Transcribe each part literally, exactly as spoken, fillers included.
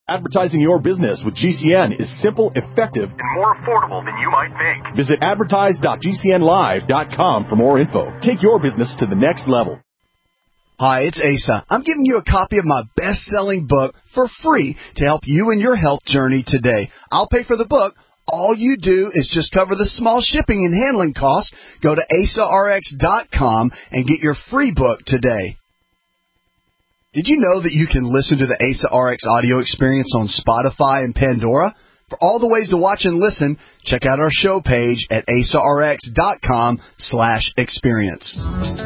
Advertising your business with G C N is simple, effective, and more affordable than you might think. Visit advertise dot g c n live dot com for more info. Take your business to the next level. Hi, it's Asa. I'm giving you a copy of my best-selling book for free to help you in your health journey today. I'll pay for the book. All you do is just cover the small shipping and handling costs. Go to asa r x dot com and get your free book today. Did you know that you can listen to the Asa R X audio experience on Spotify and Pandora? For all the ways to watch and listen, check out our show page at asa r x dot com slash experience.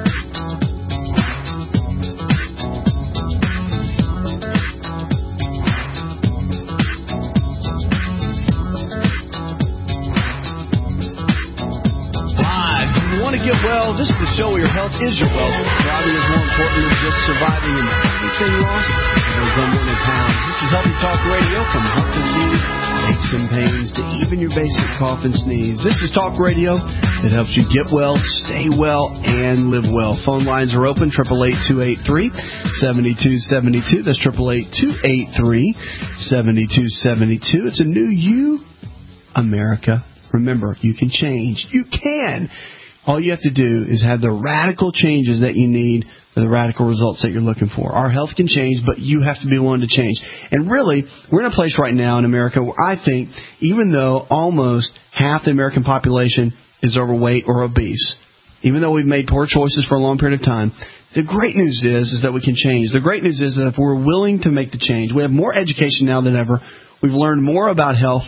Get well. This is the show where your health is your wealth. Thriving is more important than just surviving and everything lost. Those unwanted pounds. This is Healthy Talk Radio from health disease, aches and pains to even your basic cough and sneeze. This is Talk Radio that helps you get well, stay well, and live well. Phone lines are open, eight eight eight, two eight three, seven two seven two. That's eight eight eight, two eight three, seven two seven two. It's a new you, America. Remember, you can change. You can. All you have to do is have the radical changes that you need for the radical results that you're looking for. Our health can change, but you have to be willing to change. And really, we're in a place right now in America where I think, even though almost half the American population is overweight or obese, even though we've made poor choices for a long period of time, the great news is, is that we can change. The great news is that if we're willing to make the change, we have more education now than ever. We've learned more about health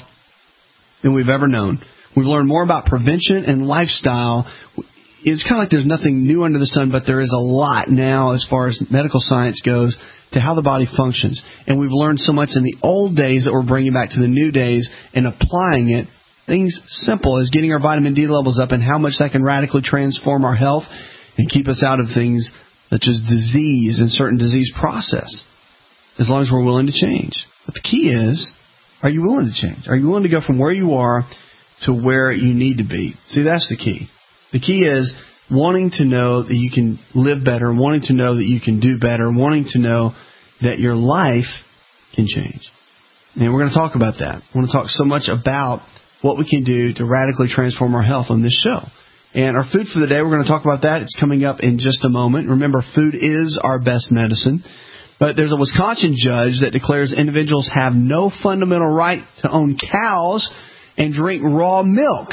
than we've ever known. We've learned more about prevention and lifestyle. It's kind of like there's nothing new under the sun, but there is a lot now as far as medical science goes to how the body functions. And we've learned so much in the old days that we're bringing back to the new days and applying it. Things simple as getting our vitamin D levels up and how much that can radically transform our health and keep us out of things such as disease and certain disease process, as long as we're willing to change. But the key is, are you willing to change? Are you willing to go from where you are to where you need to be? See, that's the key. The key is wanting to know that you can live better, wanting to know that you can do better, wanting to know that your life can change. And we're going to talk about that. We're going to talk so much about what we can do to radically transform our health on this show. And our food for the day, we're going to talk about that. It's coming up in just a moment. Remember, food is our best medicine. But there's a Wisconsin judge that declares individuals have no fundamental right to own cows and drink raw milk.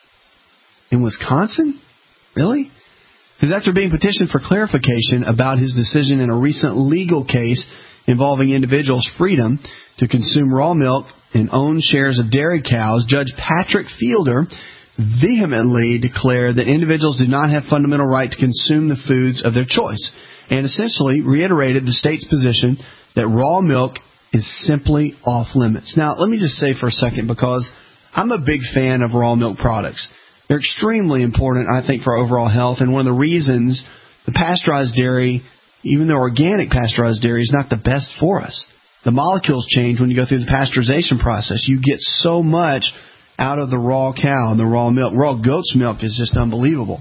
In Wisconsin? Really? Because after being petitioned for clarification about his decision in a recent legal case involving individuals' freedom to consume raw milk and own shares of dairy cows, Judge Patrick Fielder vehemently declared that individuals do not have fundamental right to consume the foods of their choice, and essentially reiterated the state's position that raw milk is simply off limits. Now, let me just say for a second, because I'm a big fan of raw milk products. They're extremely important, I think, for overall health, and one of the reasons the pasteurized dairy, even the organic pasteurized dairy, is not the best for us. The molecules change when you go through the pasteurization process. You get so much out of the raw cow and the raw milk. Raw goat's milk is just unbelievable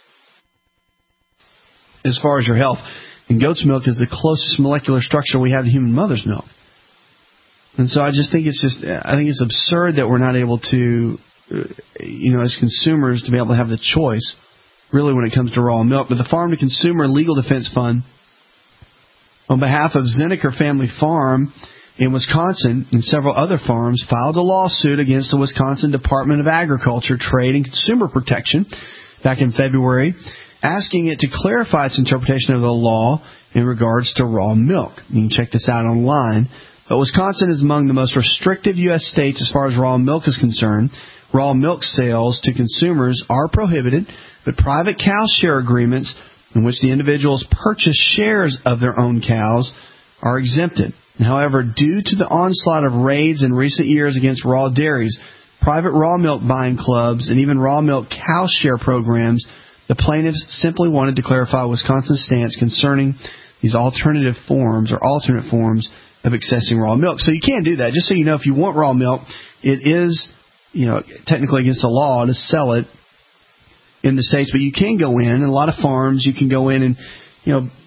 as far as your health. And goat's milk is the closest molecular structure we have to human mother's milk. And so I just think it's just, I think it's absurd that we're not able to, you know, as consumers, to be able to have the choice, really, when it comes to raw milk. But the Farm to Consumer Legal Defense Fund, on behalf of Zinnecker Family Farm in Wisconsin and several other farms, filed a lawsuit against the Wisconsin Department of Agriculture, Trade, and Consumer Protection back in February, asking it to clarify its interpretation of the law in regards to raw milk. You can check this out online. But Wisconsin is among the most restrictive U S states as far as raw milk is concerned. Raw milk sales to consumers are prohibited, but private cow share agreements in which the individuals purchase shares of their own cows are exempted. However, due to the onslaught of raids in recent years against raw dairies, private raw milk buying clubs, and even raw milk cow share programs, the plaintiffs simply wanted to clarify Wisconsin's stance concerning these alternative forms or alternate forms of accessing raw milk. So you can do that. Just so you know, if you want raw milk, it is, you know, technically against the law to sell it in the states, but you can go in, and a lot of farms, you can go in and, you know,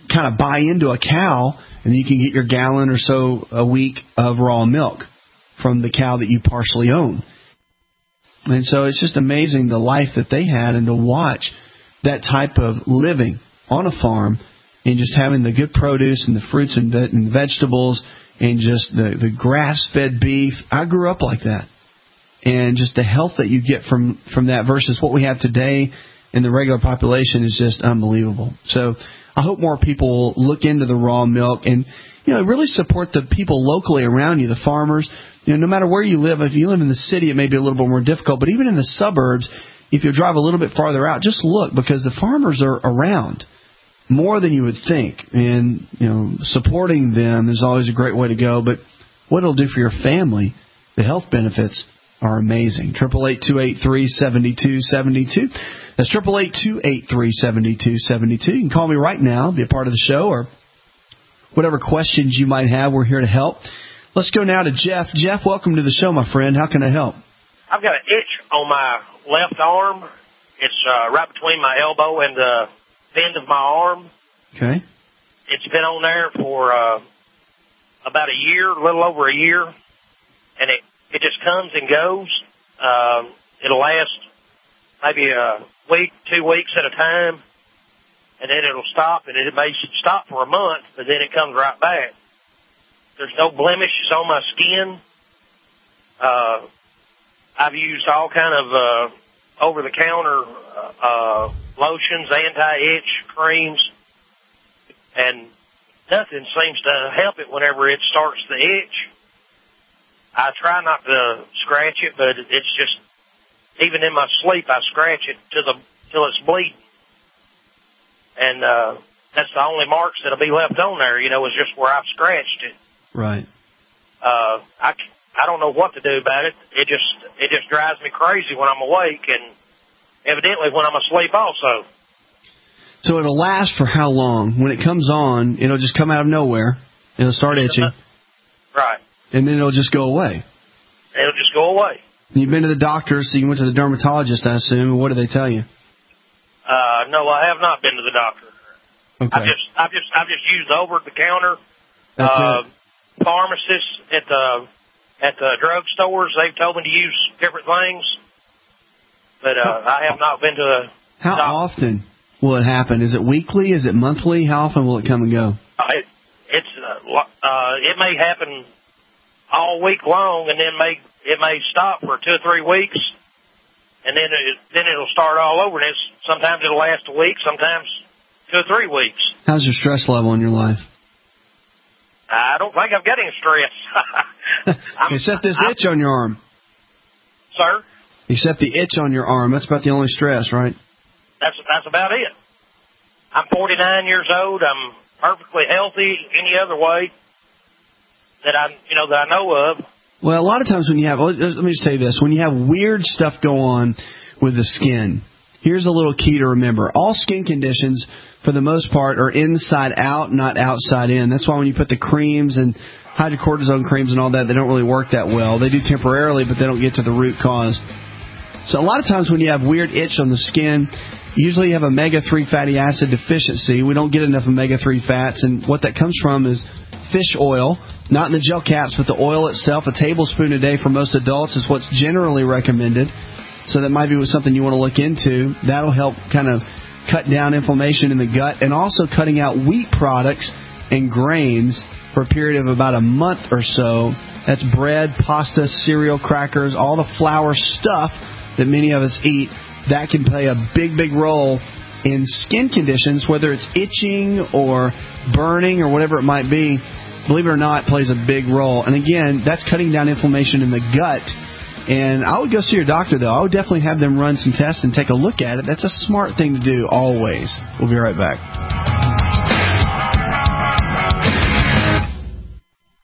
kind of buy into a cow, and you can get your gallon or so a week of raw milk from the cow that you partially own. And so it's just amazing the life that they had, and to watch that type of living on a farm and just having the good produce and the fruits and, ve- and vegetables and just the, the grass-fed beef. I grew up like that. And just the health that you get from, from that versus what we have today in the regular population is just unbelievable. So I hope more people will look into the raw milk and, you know, really support the people locally around you, the farmers. You know, no matter where you live, if you live in the city, it may be a little bit more difficult. But even in the suburbs, if you drive a little bit farther out, just look, because the farmers are around more than you would think. And, you know, supporting them is always a great way to go. But what it'll do for your family, the health benefits are amazing. eight eight eight, two eight three, seven two seven two. That's eight eight eight, two eight three, seven two seven two. You can call me right now, be a part of the show, or whatever questions you might have. We're here to help. Let's go now to Jeff. Jeff, welcome to the show, my friend. How can I help? I've got an itch on my left arm. It's uh, right between my elbow and the end of my arm. Okay. It's been on there for uh, about a year, a little over a year, and it, it just comes and goes. Um, it'll last maybe a week, two weeks at a time, and then it'll stop, and it may stop for a month, but then it comes right back. There's no blemishes on my skin. Uh, I've used all kind of uh, over-the-counter uh, lotions, anti-itch creams, and nothing seems to help it whenever it starts to itch. I try not to scratch it, but it's just, even in my sleep, I scratch it till the till it's bleeding. And uh, that's the only marks that'll be left on there, you know, is just where I've scratched it. Right. Uh, I, I don't know what to do about it. It just it just drives me crazy when I'm awake, and evidently when I'm asleep also. So it'll last for how long? When it comes on, it'll just come out of nowhere. It'll start itching. Right. And then it'll just go away. It'll just go away. You've been to the doctor, so you went to the dermatologist, I assume. And what did they tell you? Uh, no, I have not been to the doctor. Okay. I've just I've just I've just used over the counter. That's uh, it. Pharmacists at the at the drug stores, they've told me to use different things, but uh, I have not been to the How doctor. often will it happen? Is it weekly? Is it monthly? How often will it come and go? Uh, it, it's uh, uh, it may happen all week long, and then may it may stop for two or three weeks, and then it, then it'll start all over. And it's sometimes it'll last a week, sometimes two or three weeks. How's your stress level in your life? I don't think I've got any stress. Except this I'm, itch on your arm. Sir? Except the itch on your arm. That's about the only stress, right? That's that's about it. I'm forty-nine years old. I'm perfectly healthy any other way that I you know that I know of. Well, a lot of times when you have, let me just tell you this, when you have weird stuff go on with the skin, here's a little key to remember. All skin conditions, for the most part, are inside out, not outside in. That's why when you put the creams and hydrocortisone creams and all that, they don't really work that well. They do temporarily, but they don't get to the root cause. So a lot of times when you have weird itch on the skin, usually you have omega three fatty acid deficiency. We don't get enough omega three fats, and what that comes from is fish oil, not in the gel caps, but the oil itself. A tablespoon a day for most adults is what's generally recommended. So that might be something you want to look into. That'll help kind of cut down inflammation in the gut, and also cutting out wheat products and grains for a period of about a month or so. That's bread, pasta, cereal, crackers, all the flour stuff that many of us eat. That can play a big, big role in skin conditions, whether it's itching or burning or whatever it might be. Believe it or not, it plays a big role. And again, that's cutting down inflammation in the gut. And I would go see your doctor, though. I would definitely have them run some tests and take a look at it. That's a smart thing to do always. We'll be right back.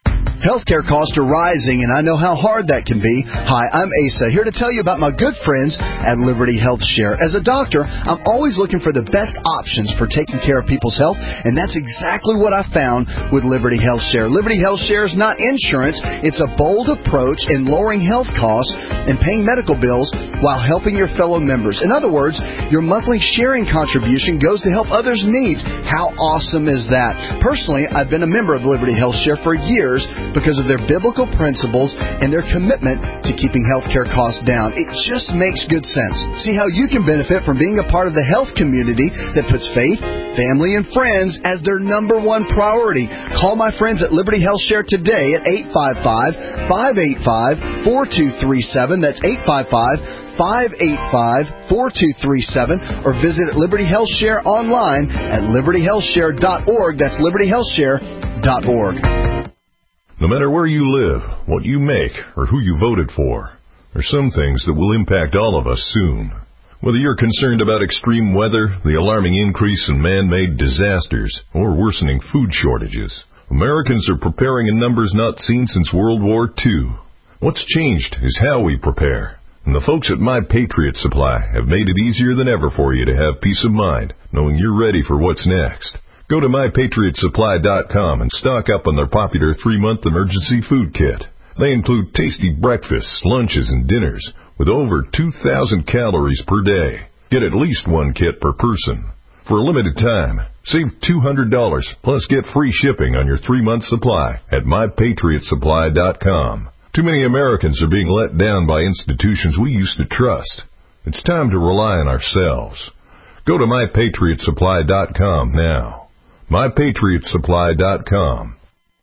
Healthcare costs are rising, and I know how hard that can be. Hi, I'm Asa, here to tell you about my good friends at Liberty Health Share. As a doctor, I'm always looking for the best options for taking care of people's health, and that's exactly what I found with Liberty Health Share. Liberty Health Share is not insurance. It's a bold approach in lowering health costs and paying medical bills while helping your fellow members. In other words, your monthly sharing contribution goes to help others' needs. How awesome is that? Personally, I've been a member of Liberty Health Share for years because of their biblical principles and their commitment to keeping healthcare costs down. It just makes good sense. See how you can benefit from being a part of the health community that puts faith, family, and friends as their number one priority. Call my friends at Liberty Health Share today at eight five five, five eight five, four two three seven. That's eight five five, five eight five, four two three seven. Or visit Liberty Health Share online at liberty health share dot org. That's liberty health share dot org. No matter where you live, what you make, or who you voted for, there's some things that will impact all of us soon. Whether you're concerned about extreme weather, the alarming increase in man-made disasters, or worsening food shortages, Americans are preparing in numbers not seen since World War Two. What's changed is how we prepare. And the folks at My Patriot Supply have made it easier than ever for you to have peace of mind, knowing you're ready for what's next. Go to my patriot supply dot com and stock up on their popular three-month emergency food kit. They include tasty breakfasts, lunches, and dinners with over two thousand calories per day. Get at least one kit per person. For a limited time, save two hundred dollars plus get free shipping on your three-month supply at my patriot supply dot com. Too many Americans are being let down by institutions we used to trust. It's time to rely on ourselves. Go to my patriot supply dot com now. my patriot supply dot com.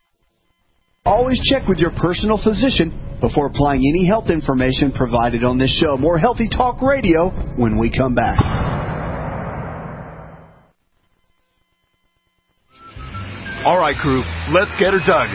Always check with your personal physician before applying any health information provided on this show. More Healthy Talk Radio when we come back. All right, crew, let's get her dug.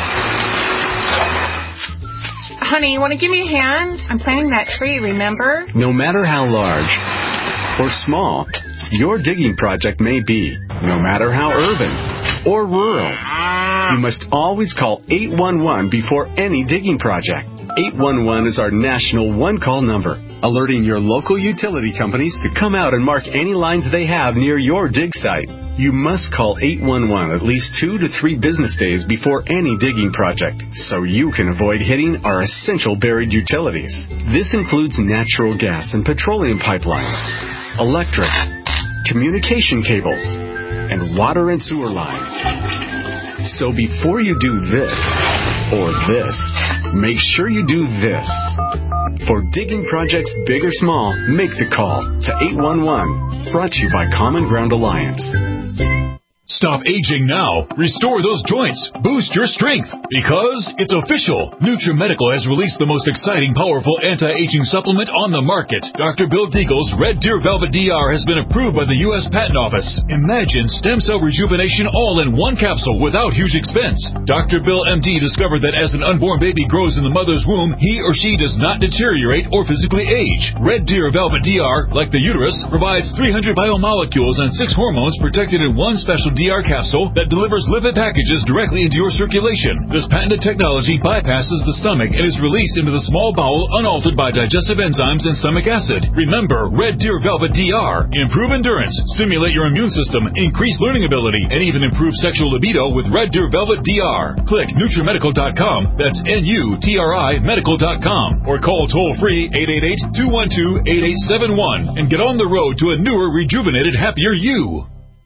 Honey, you want to give me a hand? I'm planting that tree, remember? No matter how large or small your digging project may be, no matter how urban or rural, you must always call eight one one before any digging project. eight one one is our national one-call number, alerting your local utility companies to come out and mark any lines they have near your dig site. You must call eight one one at least two to three business days before any digging project, so you can avoid hitting our essential buried utilities. This includes natural gas and petroleum pipelines, electric, communication cables, and water and sewer lines. So before you do this or this, make sure you do this. For digging projects big or small, make the call to eight one one. Brought to you by Common Ground Alliance. Stop aging now. Restore those joints. Boost your strength. Because it's official. NutriMedical has released the most exciting, powerful anti-aging supplement on the market. Doctor Bill Deagle's Red Deer Velvet D R has been approved by the U S Patent Office. Imagine stem cell rejuvenation all in one capsule without huge expense. Doctor Bill M D discovered that as an unborn baby grows in the mother's womb, he or she does not deteriorate or physically age. Red Deer Velvet D R, like the uterus, provides three hundred biomolecules and six hormones protected in one special D R capsule that delivers lipid packages directly into your circulation. This patented technology bypasses the stomach and is released into the small bowel unaltered by digestive enzymes and stomach acid. Remember, Red Deer Velvet D R. Improve endurance, stimulate your immune system, increase learning ability, and even improve sexual libido with Red Deer Velvet D R. Click Nutrimedical dot com, that's N U T R I medical dot com, or call toll-free eight eight eight, two one two, eight eight seven one and get on the road to a newer, rejuvenated, happier you.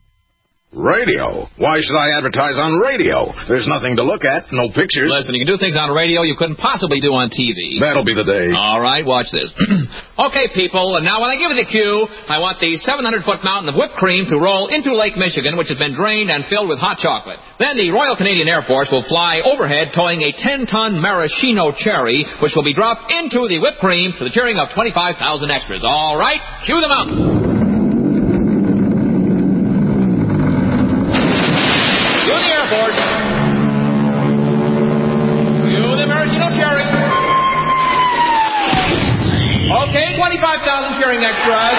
Radio? Why should I advertise on radio? There's nothing to look at, no pictures. Listen, you can do things on radio you couldn't possibly do on T V. That'll be the day. All right, watch this. Okay, people, and now when I give you the cue, I want the seven hundred foot mountain of whipped cream to roll into Lake Michigan, which has been drained and filled with hot chocolate. Then the Royal Canadian Air Force will fly overhead towing a ten ton maraschino cherry, which will be dropped into the whipped cream to the cheering of twenty-five thousand extras. All right, cue the mountain. Okay, twenty-five thousand cheering extras.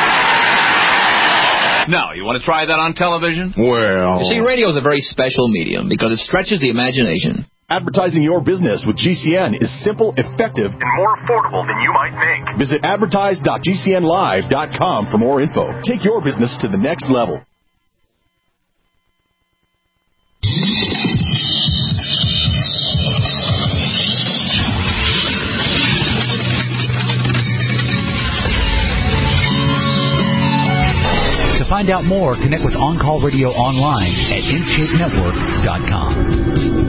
Now, you want to try that on television? Well... You see, radio is a very special medium because it stretches the imagination. Advertising your business with G C N is simple, effective, and more affordable than you might think. Visit advertise dot g c n live dot com for more info. Take your business to the next level. To find out more, connect with On Call Radio online at intake network dot com.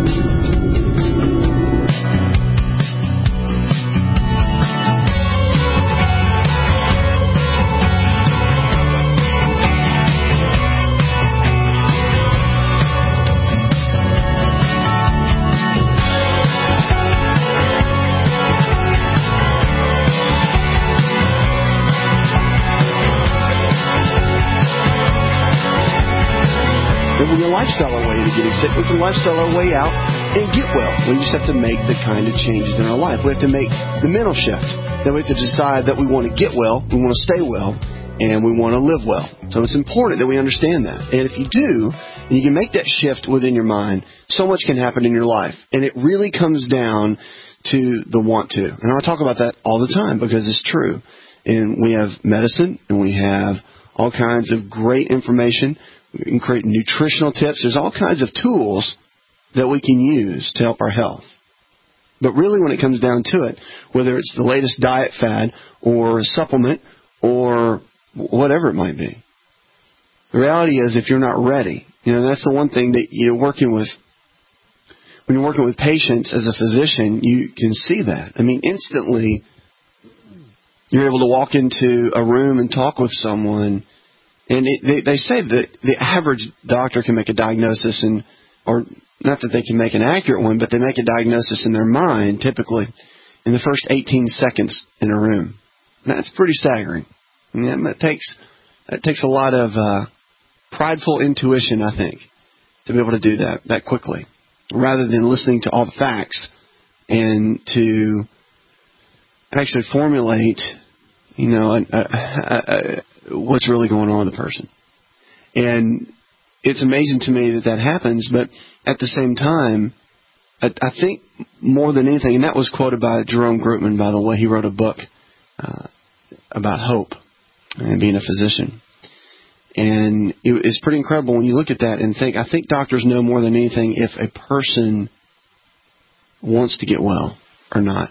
We can lifestyle our way into getting sick. We can lifestyle our way out and get well. We just have to make the kind of changes in our life. We have to make the mental shift. Then we have to decide that we want to get well, we want to stay well, and we want to live well. So it's important that we understand that. And if you do, and you can make that shift within your mind, so much can happen in your life. And it really comes down to the want to. And I talk about that all the time because it's true. And we have medicine, and we have all kinds of great information. We can create nutritional tips. There's all kinds of tools that we can use to help our health. But really, when it comes down to it, whether it's the latest diet fad or a supplement or whatever it might be, the reality is if you're not ready, you know, that's the one thing that you're working with. When you're working with patients as a physician, you can see that. I mean, instantly, you're able to walk into a room and talk with someone. And it, they, they say that the average doctor can make a diagnosis, and or not that they can make an accurate one, but they make a diagnosis in their mind, typically, in the first eighteen seconds in a room. And that's pretty staggering. I mean, that takes that takes a lot of uh, prideful intuition, I think, to be able to do that that quickly, rather than listening to all the facts and to actually formulate, you know, a, a, a, a, what's really going on with the person. And it's amazing to me that that happens, but at the same time, I, I think more than anything, and that was quoted by Jerome Grootman, by the way. He wrote a book uh, about hope and being a physician. And it, it's pretty incredible when you look at that and think, I think doctors know more than anything if a person wants to get well or not.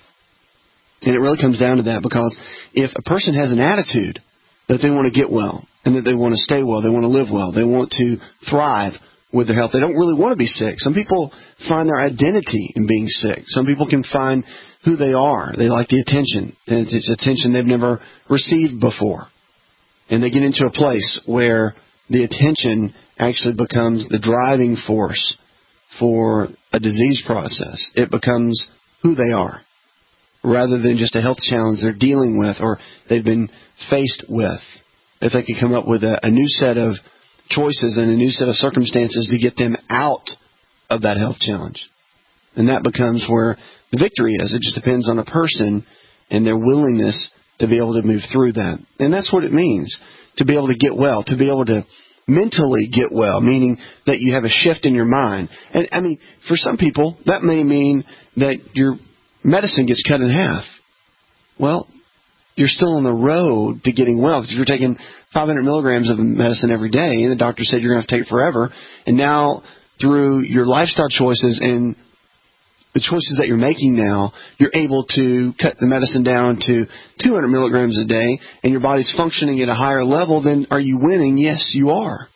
And it really comes down to that, because if a person has an attitude that they want to get well and that they want to stay well, they want to live well, they want to thrive with their health, they don't really want to be sick. Some people find their identity in being sick. Some people can find who they are. They like the attention. And it's attention they've never received before. And they get into a place where the attention actually becomes the driving force for a disease process. It becomes who they are, rather than just a health challenge they're dealing with or they've been faced with. If they could come up with a, a new set of choices and a new set of circumstances to get them out of that health challenge. And that becomes where the victory is. It just depends on a person and their willingness to be able to move through that. And that's what it means, to be able to get well, to be able to mentally get well, meaning that you have a shift in your mind. And, I mean, for some people, that may mean that your medicine gets cut in half. Well, you're still on the road to getting well, because if you're taking five hundred milligrams of medicine every day, and the doctor said you're going to have to take it forever, and now through your lifestyle choices and the choices that you're making now, you're able to cut the medicine down to two hundred milligrams a day, and your body's functioning at a higher level, then are you winning? Yes, you are.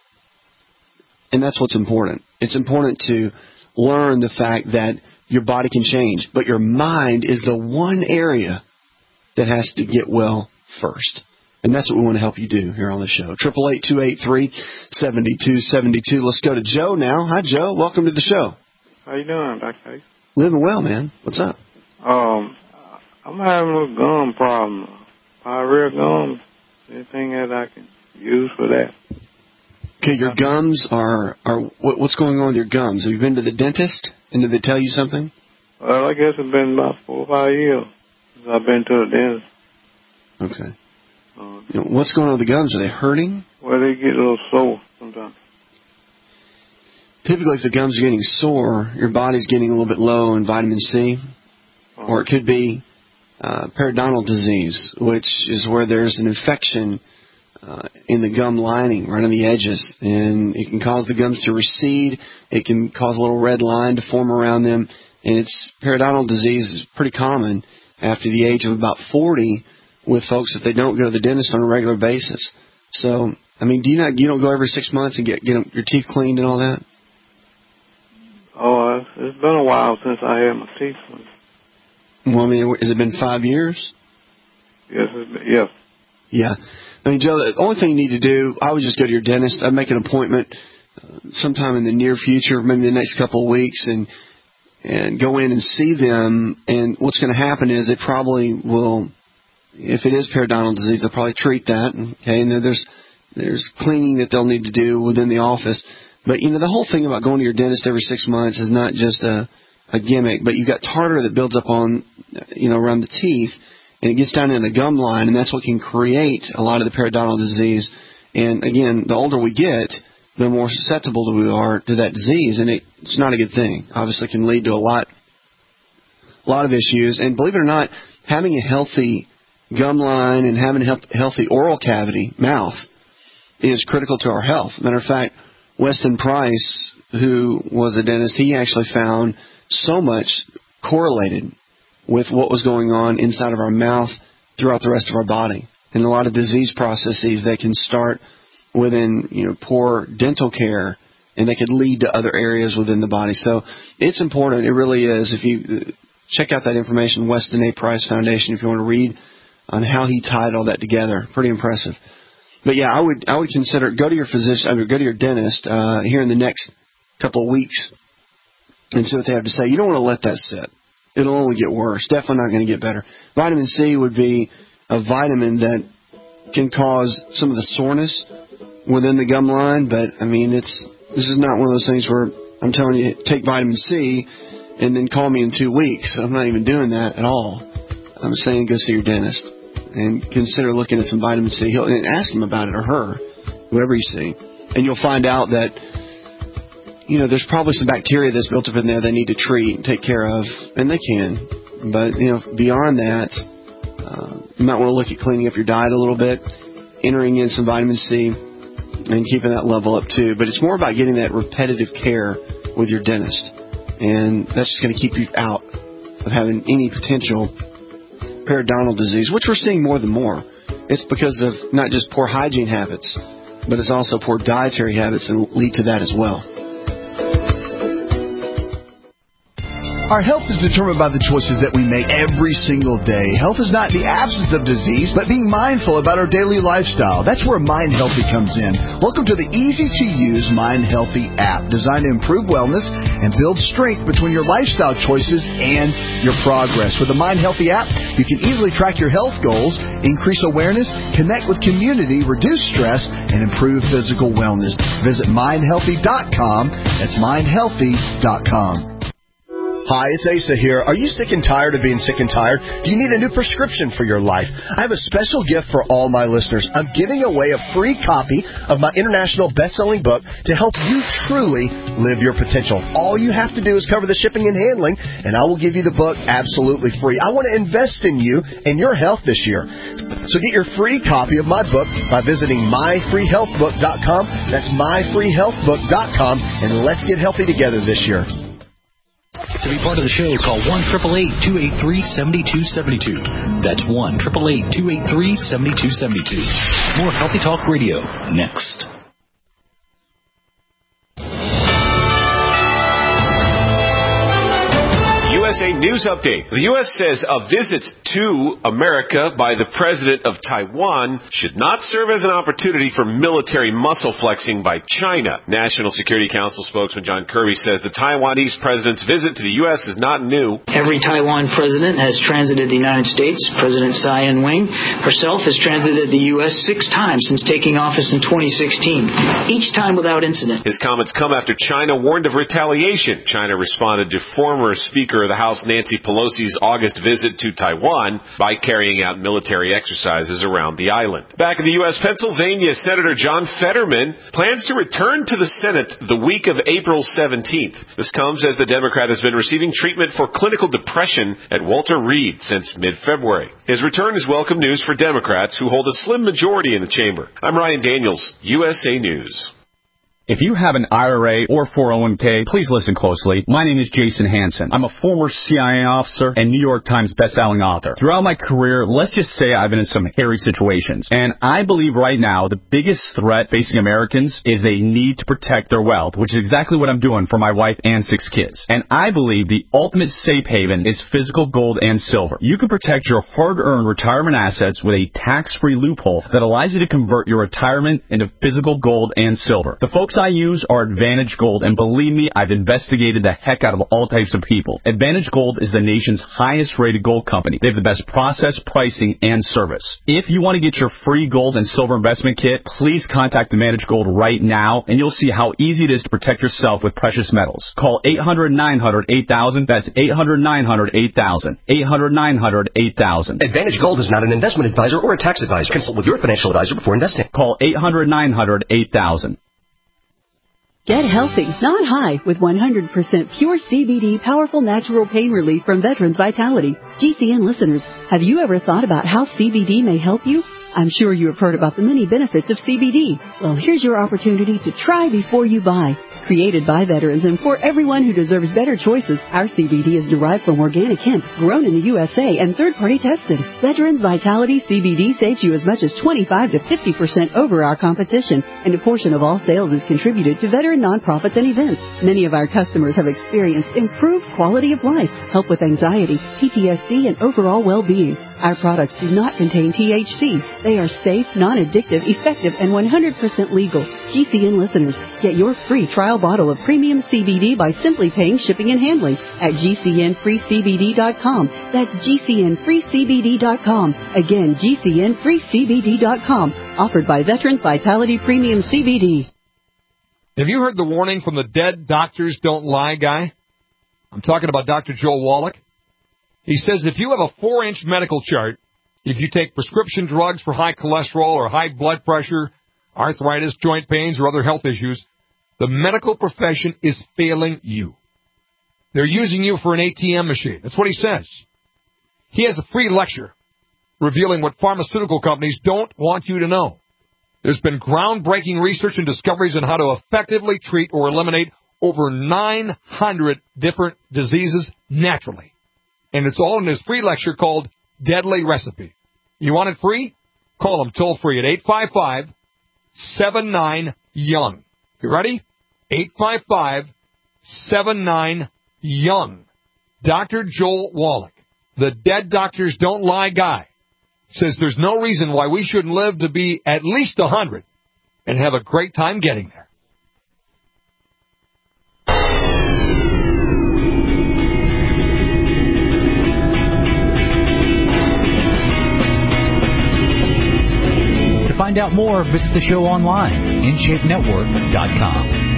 And that's what's important. It's important to learn the fact that your body can change, but your mind is the one area that has to get well first. And that's what we want to help you do here on the show. eight eight eight, two eight three, seven two seven two. Let's go to Joe now. Hi, Joe. Welcome to the show. How you doing, Doctor Hayes? Living well, man. What's up? Um, I'm having a gum problem. Pyrrhea gum. Anything that I can use for that? Okay, your gums are, are what, what's going on with your gums? Have you been to the dentist, and did they tell you something? Well, I guess it's been about four or five years since I've been to the dentist. Okay. Uh, you know, what's going on with the gums? Are they hurting? Well, they get a little sore sometimes. typically if the gums are getting sore, your body's getting a little bit low in vitamin C, or it could be uh, periodontal disease, which is where there's an infection uh, in the gum lining, right on the edges, and it can cause the gums to recede. It can cause a little red line to form around them, and it's periodontal disease is pretty common after the age of about forty with folks if they don't go to the dentist on a regular basis. So, I mean, do you not you don't go every six months and get get your teeth cleaned and all that? Oh, it's, it's been a while since I had my teeth cleaned. Well, I mean, has it been five years? Yes, it's been, yes. Yeah. I mean, Joe, the only thing you need to do, I would just go to your dentist. I'd make an appointment uh, sometime in the near future, maybe the next couple of weeks, and and go in and see them. And what's going to happen is they probably will, if it is periodontal disease, they'll probably treat that. Okay, and then there's there's cleaning that they'll need to do within the office. But, you know, the whole thing about going to your dentist every six months is not just a, a gimmick, but you've got tartar that builds up on, you know, around the teeth, and it gets down in the gum line, and that's what can create a lot of the periodontal disease. And, again, the older we get, the more susceptible we are to that disease, and it, it's not a good thing. Obviously, it can lead to a lot, a lot of issues. And believe it or not, having a healthy gum line and having a healthy oral cavity, mouth, is critical to our health. Matter of fact, Weston Price, who was a dentist, he actually found so much correlated with what was going on inside of our mouth throughout the rest of our body. And a lot of disease processes that can start within, you know, poor dental care, and they could lead to other areas within the body. So it's important. It really is. If you check out that information, Weston A. Price Foundation, if you want to read on how he tied all that together. Pretty impressive. But yeah, I would I would consider go to your physician, I mean, go to your dentist uh, here in the next couple of weeks and see what they have to say. You don't want to let that sit; it'll only get worse. Definitely not going to get better. Vitamin C would be a vitamin that can cause some of the soreness within the gum line. But I mean, it's this is not one of those things where I'm telling you take vitamin C and then call me in two weeks. I'm not even doing that at all. I'm saying go see your dentist and consider looking at some vitamin C. And ask him about it, or her, whoever you see. And you'll find out that, you know, there's probably some bacteria that's built up in there they need to treat and take care of, and they can. But, you know, beyond that, uh, you might want to look at cleaning up your diet a little bit, entering in some vitamin C, and keeping that level up too. But it's more about getting that repetitive care with your dentist. And that's just going to keep you out of having any potential periodontal disease, which we're seeing more than more. It's because of not just poor hygiene habits, but it's also poor dietary habits that lead to that as well. Our health is determined by the choices that we make every single day. Health is not the absence of disease, but being mindful about our daily lifestyle. That's where Mind Healthy comes in. Welcome to the easy-to-use Mind Healthy app, designed to improve wellness and build strength between your lifestyle choices and your progress. With the Mind Healthy app, you can easily track your health goals, increase awareness, connect with community, reduce stress, and improve physical wellness. Visit mind healthy dot com. That's mind healthy dot com. Hi, it's Asa here. Are you sick and tired of being sick and tired? Do you need a new prescription for your life? I have a special gift for all my listeners. I'm giving away a free copy of my international best-selling book to help you truly live your potential. All you have to do is cover the shipping and handling, and I will give you the book absolutely free. I want to invest in you and your health this year. So get your free copy of my book by visiting my free health book dot com. That's my free health book dot com, and let's get healthy together this year. To be part of the show, call one eight eight eight, two eight three, seven two seven two. That's one eight eight eight, two eight three, seven two seven two. More Healthy Talk Radio next. U S A News Update. The U S says a visit to America by the president of Taiwan should not serve as an opportunity for military muscle flexing by China. National Security Council spokesman John Kirby says the Taiwanese president's visit to the U S is not new. Every Taiwan president has transited the United States. President Tsai Ing-wen herself has transited the U S six times since taking office in twenty sixteen, each time without incident. His comments come after China warned of retaliation. China responded to former Speaker of the House House Nancy Pelosi's August visit to Taiwan by carrying out military exercises around the island. Back in the U S, Pennsylvania Senator John Fetterman plans to return to the Senate the week of April seventeenth. This comes as the Democrat has been receiving treatment for clinical depression at Walter Reed since mid-February. His return is welcome news for Democrats who hold a slim majority in the chamber. I'm Ryan Daniels, U S A News. If you have an I R A or four oh one k, please listen closely. My name is Jason Hansen. I'm a former C I A officer and New York Times bestselling author. Throughout my career, let's just say I've been in some hairy situations. And I believe right now the biggest threat facing Americans is they need to protect their wealth, which is exactly what I'm doing for my wife and six kids. And I believe the ultimate safe haven is physical gold and silver. You can protect your hard-earned retirement assets with a tax-free loophole that allows you to convert your retirement into physical gold and silver. The folks I use are Advantage Gold, and believe me, I've investigated the heck out of all types of people. Advantage Gold is the nation's highest-rated gold company. They have the best process, pricing, and service. If you want to get your free gold and silver investment kit, please contact Advantage Gold right now, and you'll see how easy it is to protect yourself with precious metals. Call eight hundred, nine hundred, eight thousand. That's eight hundred, nine hundred, eight thousand. eight hundred, nine hundred, eight thousand. Advantage Gold is not an investment advisor or a tax advisor. Consult with your financial advisor before investing. Call eight hundred, nine hundred, eight thousand. Get healthy, not high, with one hundred percent pure C B D powerful natural pain relief from Veterans Vitality. G C N listeners, have you ever thought about how C B D may help you? I'm sure you have heard about the many benefits of C B D. Well, here's your opportunity to try before you buy. Created by veterans and for everyone who deserves better choices, our C B D is derived from organic hemp, grown in the U S A and third-party tested. Veterans Vitality C B D saves you as much as twenty-five to fifty percent over our competition, and a portion of all sales is contributed to veteran nonprofits and events. Many of our customers have experienced improved quality of life, help with anxiety, P T S D, and overall well-being. Our products do not contain T H C. They are safe, non-addictive, effective, and one hundred percent legal. G C N listeners, get your free trial bottle of premium C B D by simply paying shipping and handling at G C N free C B D dot com. That's G C N free C B D dot com. Again, G C N free C B D dot com. Offered by Veterans Vitality Premium C B D. Have you heard the warning from the Dead Doctors Don't Lie guy? I'm talking about Doctor Joel Wallach. He says if you have a four-inch medical chart, if you take prescription drugs for high cholesterol or high blood pressure, arthritis, joint pains, or other health issues, the medical profession is failing you. They're using you for an A T M machine. That's what he says. He has a free lecture revealing what pharmaceutical companies don't want you to know. There's been groundbreaking research and discoveries on how to effectively treat or eliminate over nine hundred different diseases naturally. And it's all in his free lecture called Deadly Recipe. You want it free? Call him toll free at eight five five, seven nine, young. You ready? eight five five, seven nine, young. Doctor Joel Wallach, the Dead Doctors Don't Lie guy, says there's no reason why we shouldn't live to be at least one hundred and have a great time getting there. To find out more, visit the show online, in shape network dot com.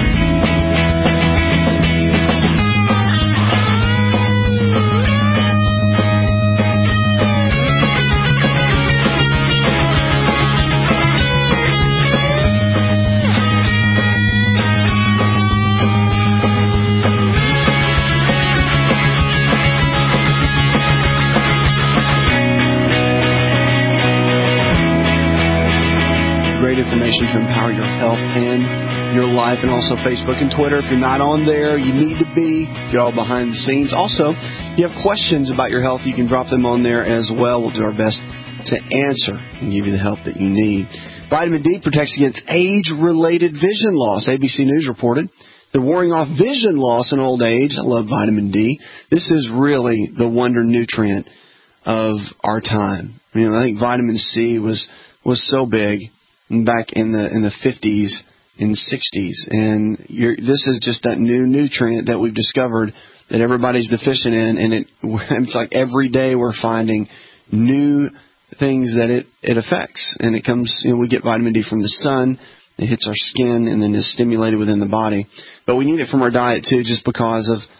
Information to empower your health and your life, and also Facebook and Twitter. If you're not on there, you need to be. Get all behind the scenes. Also, if you have questions about your health, you can drop them on there as well. We'll do our best to answer and give you the help that you need. Vitamin D protects against age-related vision loss. A B C News reported they're warning off vision loss in old age. I love vitamin D. This is really the wonder nutrient of our time. You know, I think vitamin C was was so big back in the in the fifties and sixties, and you're, this is just that new nutrient that we've discovered that everybody's deficient in, and it it's like every day we're finding new things that it, it affects, and it comes, you know, we get vitamin D from the sun, it hits our skin, and then is stimulated within the body, but we need it from our diet too, just because of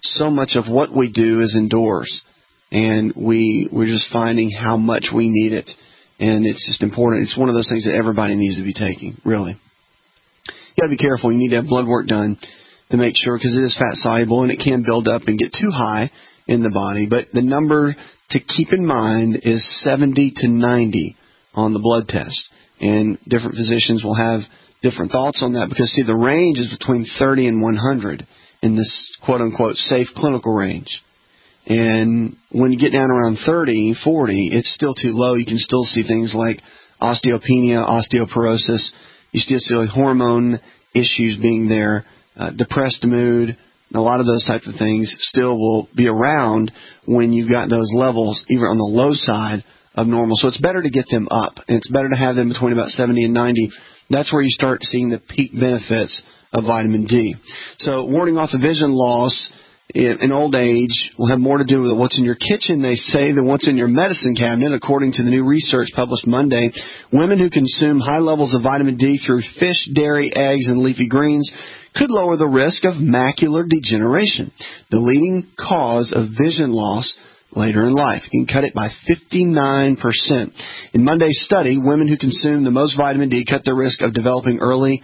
so much of what we do is indoors, and we, we're just finding how much we need it, and it's just important. It's one of those things that everybody needs to be taking, really. You got to be careful. You need to have blood work done to make sure, because it is fat soluble, and it can build up and get too high in the body. But the number to keep in mind is seventy to ninety on the blood test. And different physicians will have different thoughts on that because, see, the range is between thirty and one hundred in this quote-unquote safe clinical range. And when you get down around thirty, forty, it's still too low. You can still see things like osteopenia, osteoporosis. You still see hormone issues being there, uh, depressed mood. A lot of those types of things still will be around when you've got those levels, even on the low side of normal. So it's better to get them up, and it's better to have them between about seventy and ninety. That's where you start seeing the peak benefits of vitamin D. So warding off the vision loss in, in old age will have more to do with what's in your kitchen, they say, than what's in your medicine cabinet. According to the new research published Monday, women who consume high levels of vitamin D through fish, dairy, eggs, and leafy greens could lower the risk of macular degeneration, the leading cause of vision loss later in life. You can cut it by fifty-nine percent. In Monday's study, women who consume the most vitamin D cut their risk of developing early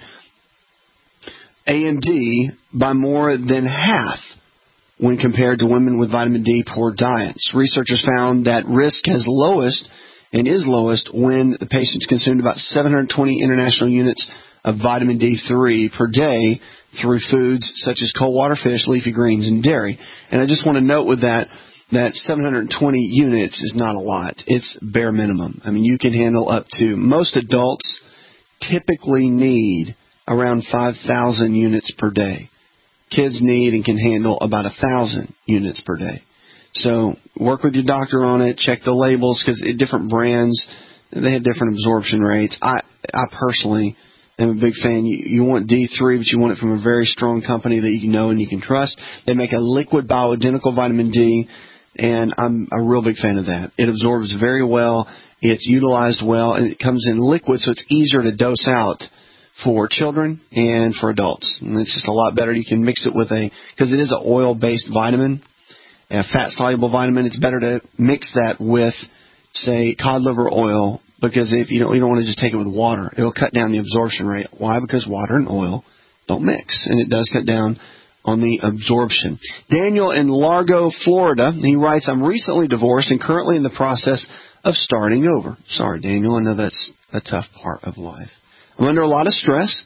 A M D by more than half when compared to women with vitamin D poor diets. Researchers found that risk has lowest and is lowest when the patients consumed about seven hundred twenty international units of vitamin D three per day through foods such as cold water fish, leafy greens, and dairy. And I just want to note with that, that seven hundred twenty units is not a lot. It's bare minimum. I mean, you can handle up to, most adults typically need around five thousand units per day. Kids need and can handle about one thousand units per day. So work with your doctor on it. Check the labels, because different brands, they have different absorption rates. I, I personally am a big fan. You, you want D three, but you want it from a very strong company that you know and you can trust. They make a liquid bioidentical vitamin D, and I'm a real big fan of that. It absorbs very well. It's utilized well, and it comes in liquid, so it's easier to dose out for children and for adults. And it's just a lot better. You can mix it with a, because it is an oil-based vitamin, a fat-soluble vitamin. It's better to mix that with, say, cod liver oil, because if you don't, you don't want to just take it with water. It'll cut down the absorption rate. Why? Because water and oil don't mix, and it does cut down on the absorption. Daniel in Largo, Florida, he writes, I'm recently divorced and currently in the process of starting over. Sorry, Daniel, I know that's a tough part of life. I'm under a lot of stress.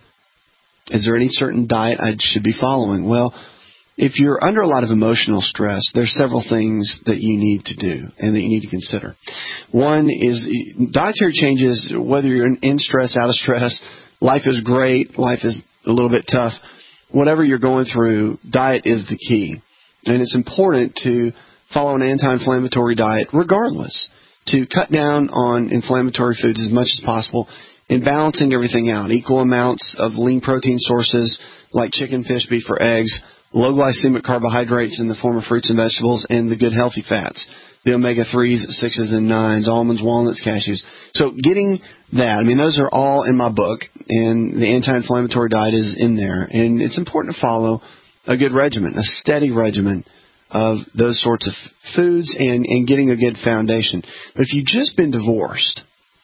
Is there any certain diet I should be following? Well, if you're under a lot of emotional stress, there's several things that you need to do and that you need to consider. One is dietary changes, whether you're in stress, out of stress, life is great, life is a little bit tough. Whatever you're going through, diet is the key. And it's important to follow an anti-inflammatory diet regardless, to cut down on inflammatory foods as much as possible and balancing everything out. Equal amounts of lean protein sources like chicken, fish, beef, or eggs, low glycemic carbohydrates in the form of fruits and vegetables, and the good healthy fats, the omega threes, sixes, and nines, almonds, walnuts, cashews. So getting that, I mean, those are all in my book, and the anti-inflammatory diet is in there. And it's important to follow a good regimen, a steady regimen of those sorts of foods and, and getting a good foundation. But if you've just been divorced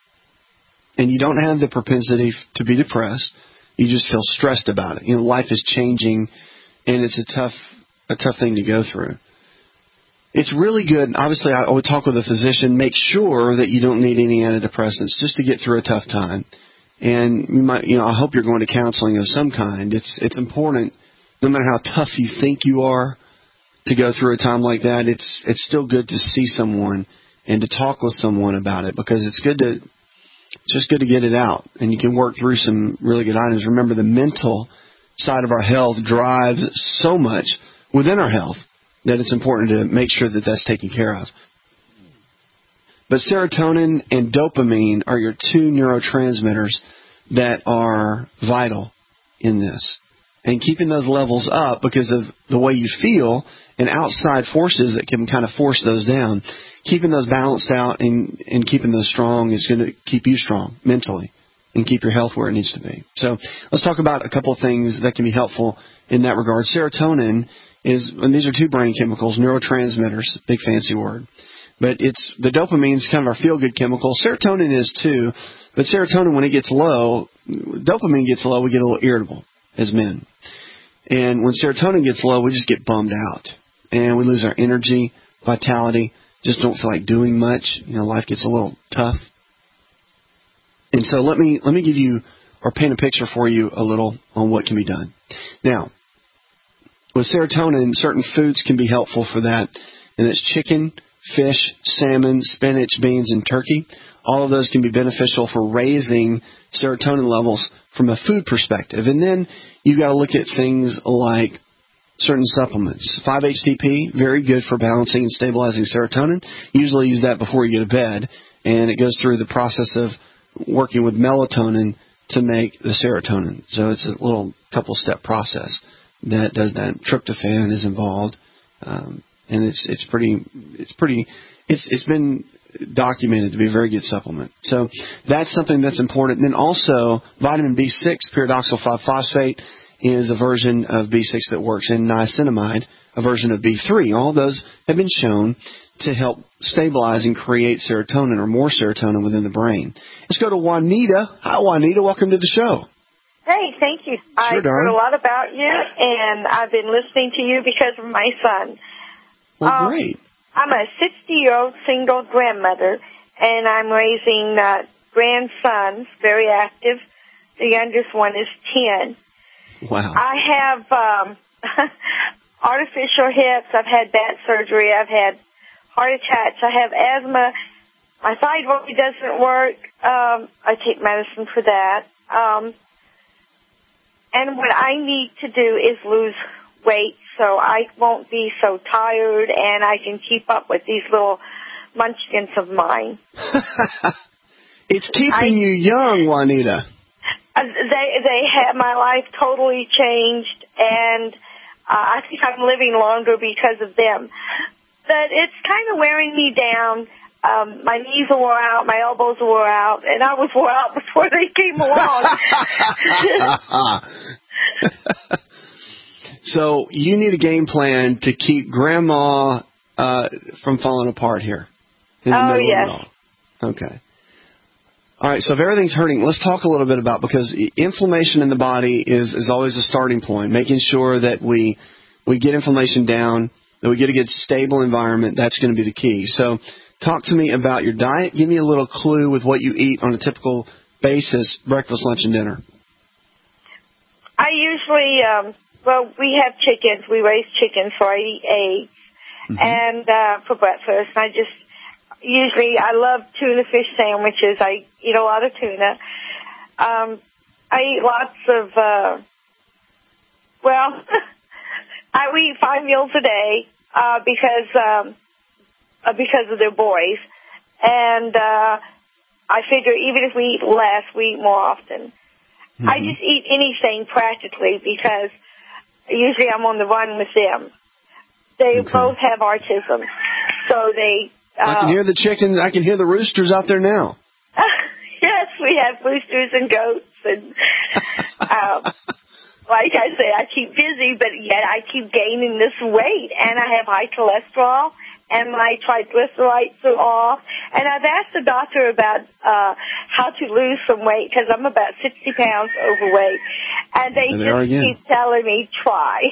and you don't have the propensity to be depressed, you just feel stressed about it. You know, life is changing, and it's a tough, a tough thing to go through. It's really good. Obviously, I would talk with a physician. Make sure that you don't need any antidepressants just to get through a tough time. And you might, you know, I hope you're going to counseling of some kind. It's it's important, no matter how tough you think you are, to go through a time like that. It's it's still good to see someone and to talk with someone about it, because it's good to it's just good to get it out, and you can work through some really good items. Remember, the mental side of our health drives so much within our health that it's important to make sure that that's taken care of. But serotonin and dopamine are your two neurotransmitters that are vital in this. And keeping those levels up because of the way you feel and outside forces that can kind of force those down, keeping those balanced out and, and keeping those strong is going to keep you strong mentally and keep your health where it needs to be. So let's talk about a couple of things that can be helpful in that regard. Serotonin is, and these are two brain chemicals, neurotransmitters, big fancy word. But it's, the dopamine is kind of our feel-good chemical. Serotonin is too, but serotonin, when it gets low, dopamine gets low, we get a little irritable as men. And when serotonin gets low, we just get bummed out. And we lose our energy, vitality, just don't feel like doing much. You know, life gets a little tough. And so let me let me give you, or paint a picture for you a little on what can be done. Now, with serotonin, certain foods can be helpful for that, and it's chicken, fish, salmon, spinach, beans, and turkey. All of those can be beneficial for raising serotonin levels from a food perspective. And then you've got to look at things like certain supplements. five H T P, very good for balancing and stabilizing serotonin. Usually use that before you go to bed, and it goes through the process of working with melatonin to make the serotonin. So it's a little couple-step process that does that. Tryptophan is involved, um, and it's it's pretty it's pretty it's it's been documented to be a very good supplement. So that's something that's important. And then also vitamin B six, pyridoxal five phosphate, is a version of B six that works, and niacinamide, a version of B three. All those have been shown to help stabilize and create serotonin, or more serotonin within the brain. Let's go to Juanita. Hi, Juanita. Welcome to the show. Hey, thank you. Sure, I've darling. heard a lot about you, and I've been listening to you because of my son. Well, um, great. I'm a sixty-year-old single grandmother, and I'm raising uh, grandsons, very active. The youngest one is ten. Wow. I have um, artificial hips. I've had back surgery. I've had heart attacks. I have asthma. My thyroid doesn't work. Um, I take medicine for that. Um, and what I need to do is lose weight so I won't be so tired and I can keep up with these little munchkins of mine. It's keeping I, you young, Juanita. Uh, they they have my life totally changed, and uh, I think I'm living longer because of them. But it's kind of wearing me down. Um, my knees are wore out, my elbows are wore out, and I was wore out before they came along. So you need a game plan to keep Grandma uh, from falling apart here. In the Oh, middle yes. of it all. Okay. All right, so if everything's hurting, let's talk a little bit about, because inflammation in the body is, is always a starting point, making sure that we we get inflammation down, that we get a good stable environment. That's going to be the key. So talk to me about your diet. Give me a little clue with what you eat on a typical basis, breakfast, lunch, and dinner. I usually, um, well, we have chickens. We raise chickens, so I eat eggs. Mm-hmm. And uh, for breakfast, I just usually, I love tuna fish sandwiches. I eat a lot of tuna. Um, I eat lots of, uh, well, I eat five meals a day uh, because um, uh, because of their boys. And uh, I figure even if we eat less, we eat more often. Mm-hmm. I just eat anything practically because usually I'm on the run with them. They okay. both have autism, so they... Uh, I can hear the chickens. I can hear the roosters out there now. Yes, we have roosters and goats, and um, like I say, I keep busy, but yet I keep gaining this weight, and I have high cholesterol, and my triglycerides are off. And I've asked the doctor about uh, how to lose some weight because I'm about sixty pounds overweight, and they and just keep telling me try.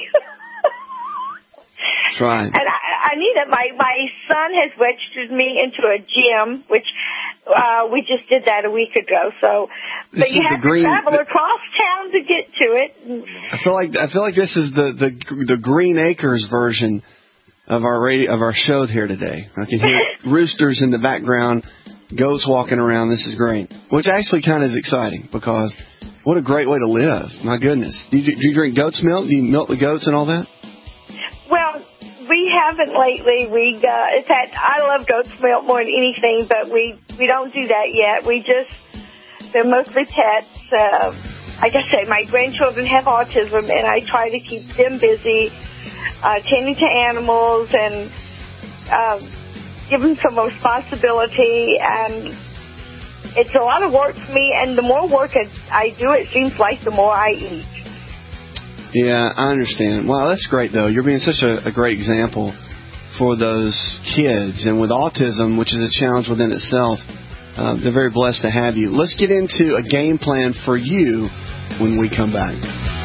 Try. And I, I need it. My my son has registered me into a gym, which uh, we just did that a week ago. So, this but you have green, to travel the, across town to get to it. I feel like I feel like this is the the the Green Acres version of our radio of our show here today. I can hear roosters in the background, goats walking around. This is great, which actually kind of is exciting because what a great way to live. My goodness, do you, do you drink goat's milk? Do you milk the goats and all that? Well, we haven't lately. We, uh, in fact, I love goat's milk more than anything, but we, we don't do that yet. We just, they're mostly pets. Uh, like I said, my grandchildren have autism, and I try to keep them busy, uh, tending to animals and uh, give them some responsibility. And it's a lot of work for me, and the more work I do, it seems like the more I eat. Yeah, I understand. Wow, that's great, though. You're being such a, a great example for those kids. And with autism, which is a challenge within itself, uh, they're very blessed to have you. Let's get into a game plan for you when we come back.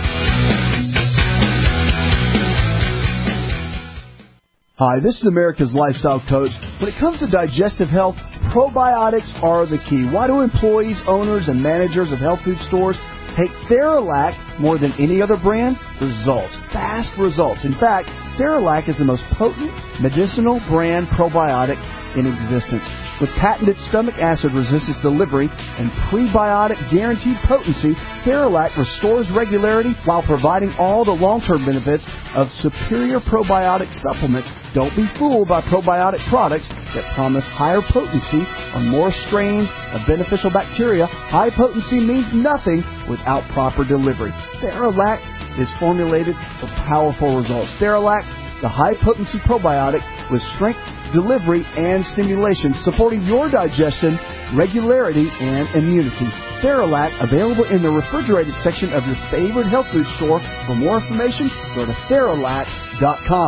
Hi, this is America's Lifestyle Coach. When it comes to digestive health, probiotics are the key. Why do employees, owners, and managers of health food stores take Theralac more than any other brand? Results. Fast results. In fact, Theralac is the most potent medicinal brand probiotic in existence. With patented stomach acid resistance delivery and prebiotic guaranteed potency, Theralac restores regularity while providing all the long-term benefits of superior probiotic supplements. Don't be fooled by probiotic products that promise higher potency on more strains of beneficial bacteria. High potency means nothing without proper delivery. Theralac is formulated for powerful results. Theralac, the high-potency probiotic with strength, delivery, and stimulation, supporting your digestion, regularity, and immunity. Theralac, available in the refrigerated section of your favorite health food store. For more information, go to Theralac dot com.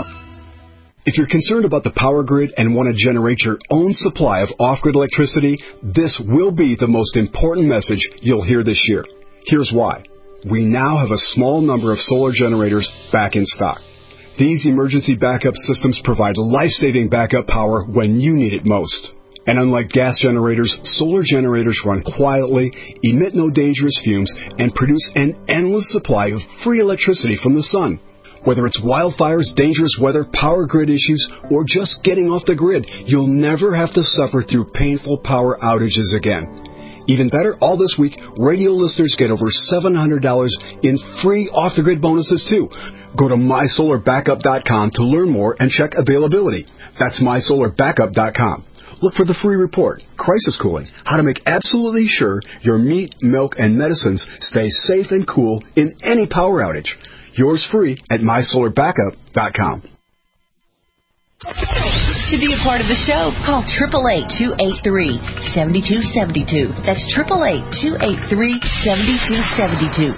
If you're concerned about the power grid and want to generate your own supply of off-grid electricity, this will be the most important message you'll hear this year. Here's why. We now have a small number of solar generators back in stock. These emergency backup systems provide life-saving backup power when you need it most. And unlike gas generators, solar generators run quietly, emit no dangerous fumes, and produce an endless supply of free electricity from the sun. Whether it's wildfires, dangerous weather, power grid issues, or just getting off the grid, you'll never have to suffer through painful power outages again. Even better, all this week, radio listeners get over seven hundred dollars in free off-the-grid bonuses, too. Go to my solar backup dot com to learn more and check availability. That's my solar backup dot com. Look for the free report, Crisis Cooling, how to make absolutely sure your meat, milk, and medicines stay safe and cool in any power outage. Yours free at my solar backup dot com. To be a part of the show, call eight eight eight, two eight three, seven two seven two. That's eight eight eight, two eight three, seven two seven two.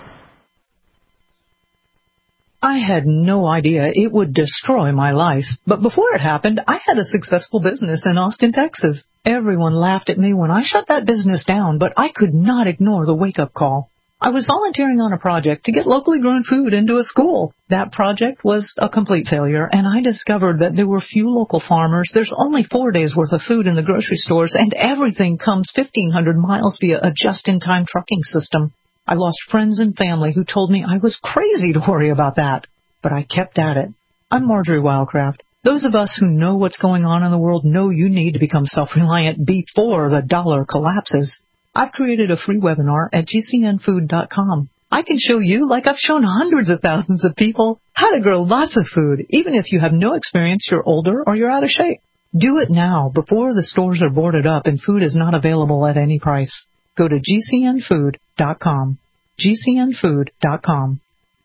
I had no idea it would destroy my life. But before it happened, I had a successful business in Austin, Texas. Everyone laughed at me when I shut that business down, but I could not ignore the wake-up call. I was volunteering on a project to get locally grown food into a school. That project was a complete failure, and I discovered that there were few local farmers. There's only four days' worth of food in the grocery stores, and everything comes fifteen hundred miles via a just-in-time trucking system. I lost friends and family who told me I was crazy to worry about that, but I kept at it. I'm Marjorie Wildcraft. Those of us who know what's going on in the world know you need to become self-reliant before the dollar collapses. I've created a free webinar at G C N food dot com. I can show you, like I've shown hundreds of thousands of people, how to grow lots of food, even if you have no experience, you're older, or you're out of shape. Do it now, before the stores are boarded up and food is not available at any price. Go to G C N food dot com. G C N food dot com.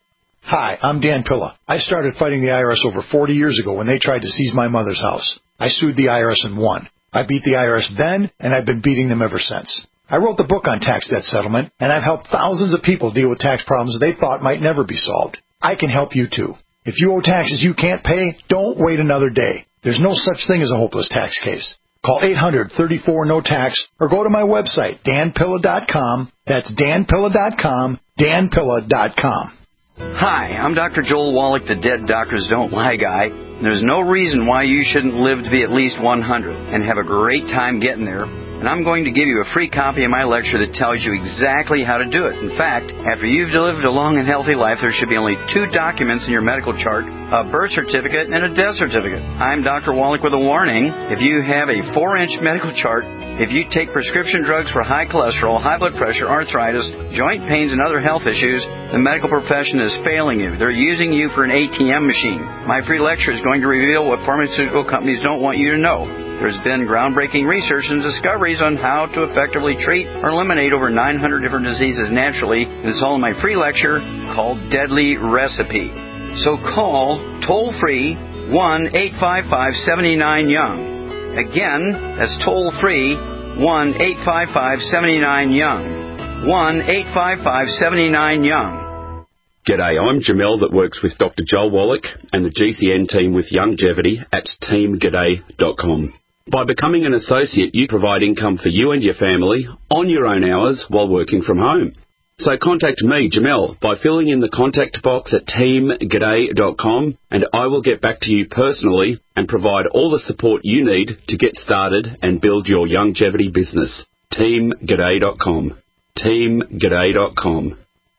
Hi, I'm Dan Pilla. I started fighting the I R S over forty years ago when they tried to seize my mother's house. I sued the I R S and won. I beat the I R S then, and I've been beating them ever since. I wrote the book on tax debt settlement, and I've helped thousands of people deal with tax problems they thought might never be solved. I can help you, too. If you owe taxes you can't pay, don't wait another day. There's no such thing as a hopeless tax case. Call eight hundred, thirty-four, no tax, or go to my website, Dan Pilla dot com. That's Dan Pilla dot com, Dan Pilla dot com. Hi, I'm Doctor Joel Wallach, the Dead Doctors Don't Lie guy. There's no reason why you shouldn't live to be at least one hundred and have a great time getting there. And I'm going to give you a free copy of my lecture that tells you exactly how to do it. In fact, after you've lived a long and healthy life, there should be only two documents in your medical chart, a birth certificate and a death certificate. I'm Doctor Wallach with a warning. If you have a four-inch medical chart, if you take prescription drugs for high cholesterol, high blood pressure, arthritis, joint pains, and other health issues, the medical profession is failing you. They're using you for an A T M machine. My free lecture is going to reveal what pharmaceutical companies don't want you to know. There's been groundbreaking research and discoveries on how to effectively treat or eliminate over nine hundred different diseases naturally, and it's all in my free lecture called Deadly Recipe. So call toll-free one eight five five, seven nine, young. Again, that's toll-free one eight five five, seven nine, young. one eight five five, seven nine, young. G'day, I'm Jamel that works with Doctor Joel Wallach and the G C N team with Longevity at team g'day dot com. By becoming an associate, you provide income for you and your family on your own hours while working from home. So contact me, Jamel, by filling in the contact box at team g'day dot com, and I will get back to you personally and provide all the support you need to get started and build your longevity business. team g'day dot com. team g'day dot com.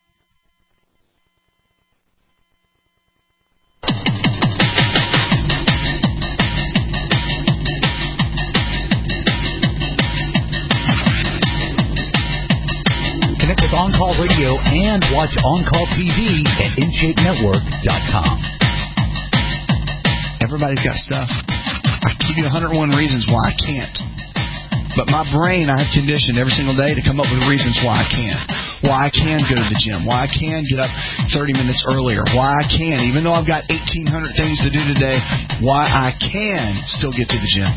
Connect with On Call Radio and watch On Call T V at in shape network dot com. Everybody's got stuff. I give you one hundred one reasons why I can't. But my brain, I have conditioned every single day to come up with reasons why I can. Why I can go to the gym. Why I can get up thirty minutes earlier. Why I can, even though I've got eighteen hundred things to do today, why I can still get to the gym.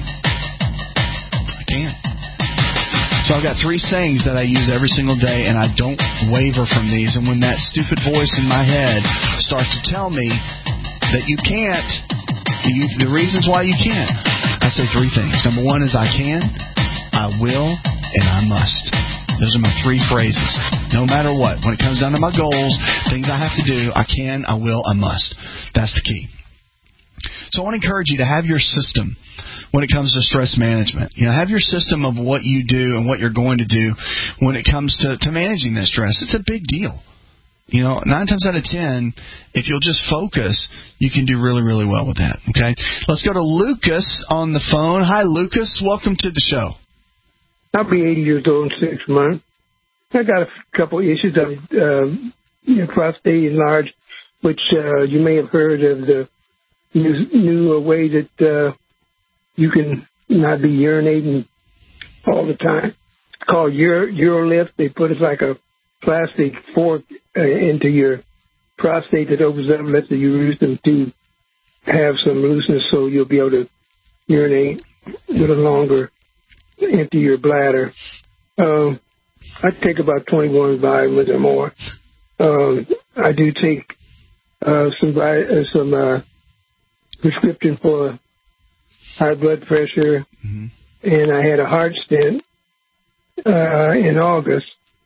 I can. So I've got three sayings that I use every single day, and I don't waver from these. And when that stupid voice in my head starts to tell me that you can't, you, the reasons why you can't, I say three things. Number one is I can, I will, and I must. Those are my three phrases. No matter what. When it comes down to my goals, things I have to do, I can, I will, I must. That's the key. So I want to encourage you to have your system when it comes to stress management. You know, have your system of what you do and what you're going to do when it comes to, to managing that stress. It's a big deal. You know, nine times out of ten, if you'll just focus, you can do really, really well with that. Okay? Let's go to Lucas on the phone. Hi, Lucas. Welcome to the show. I'll be eighty years old in six months. I got a couple issues of uh, you know, prostate enlarged, which uh, you may have heard of the new, new way that uh, you can not be urinating all the time. It's called Euro, Urolift. They put it like a plastic fork uh, into your prostate that opens up and lets the urethra to have some looseness so you'll be able to urinate a little longer, empty your bladder. Um, I take about twenty-one vitamins or more. Um, I do take uh, some uh, some uh, prescription for high blood pressure, mm-hmm. and I had a heart stent uh, in August.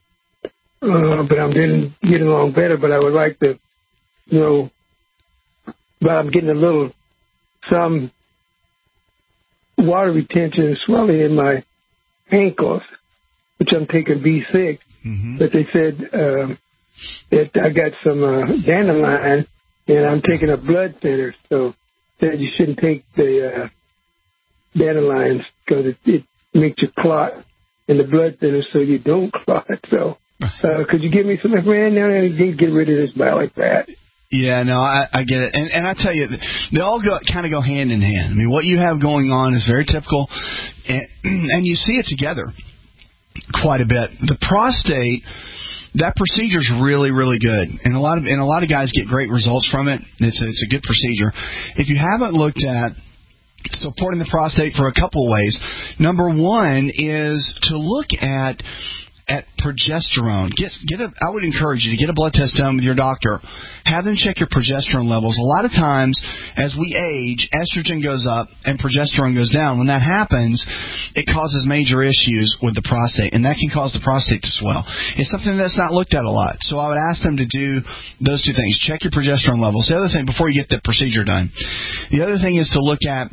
Uh, but I'm getting getting along better. But I would like to, you know, but I'm getting a little some water retention and swelling in my ankles, which I'm taking B six. Mm-hmm. But they said um, that I got some uh, dandelion, and I'm taking a blood thinner. So said you shouldn't take the uh, dandelions because it, it makes you clot in the blood thinner, so you don't clot. So. Uh, could you give me some information? Now I need to get rid of this bile like that. Yeah, no, I, I get it. And, and I tell you, they all go kind of go hand in hand. I mean, what you have going on is very typical, and, and you see it together quite a bit. The prostate, that procedure is really, really good, and a lot of and a lot of guys get great results from it. It's a, it's a good procedure. If you haven't looked at supporting the prostate for a couple of ways, number one is to look at at progesterone. Get get a, I would encourage you to get a blood test done with your doctor. Have them check your progesterone levels. A lot of times, as we age, estrogen goes up and progesterone goes down. When that happens, it causes major issues with the prostate, and that can cause the prostate to swell. It's something that's not looked at a lot. So I would ask them to do those two things. Check your progesterone levels. The other thing, before you get the procedure done, the other thing is to look at